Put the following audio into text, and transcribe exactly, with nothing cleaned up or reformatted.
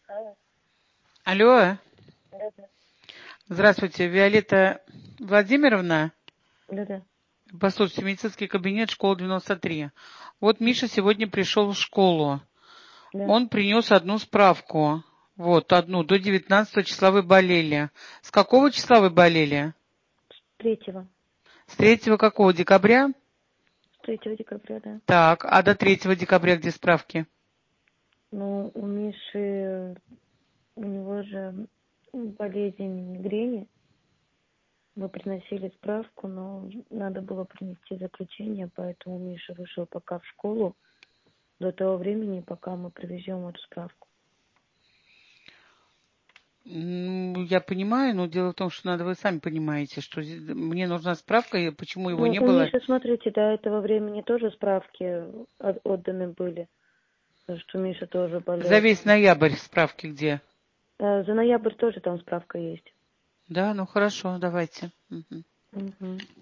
Алло. Алло. Да-да. Здравствуйте, Виолетта Владимировна. Да-да. Послушайте, медицинский кабинет, школа девяносто три. Вот Миша сегодня пришел в школу. Да. Он принес одну справку. Вот, одну. До девятнадцатого числа вы болели. С какого числа вы болели? Третьего. С третьего какого? Декабря? С третьего декабря, да. Так, а до третьего декабря где справки? Ну, у Миши, у него же болезнь мигрени. Мы приносили справку, но надо было принести заключение, поэтому Миша вышел пока в школу до того времени, пока мы привезем эту справку. Ну, я понимаю, но дело в том, что надо, вы сами понимаете, что зи- мне нужна справка, и почему его Ну, не у было. Миши, смотрите, до этого времени тоже справки от- отданы были, что Миша тоже За болел. весь ноябрь справки где? Э, За ноябрь тоже там справка есть. Да, ну хорошо, давайте. Мгм. Угу.